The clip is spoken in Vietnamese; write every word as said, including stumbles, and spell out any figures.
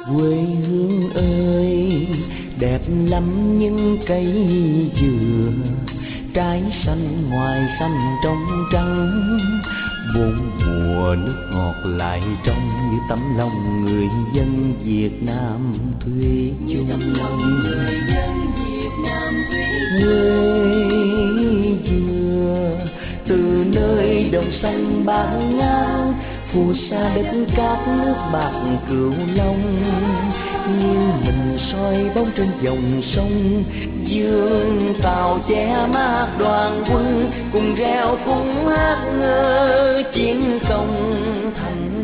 Quê hương ơi, đẹp lắm những cây dừa, trái xanh ngoài xanh trong trắng, bốn mùa nước ngọt lại trong như tấm lòng người dân Việt Nam thủy chung. Quê dừa từ nơi đồng xanh bát ngát, phù sa đất cát nước bạc Cửu Long, như mình soi bóng trên dòng sông. Dương tàu che mát đoàn quân, cùng reo cùng hát ngơ chiến công thành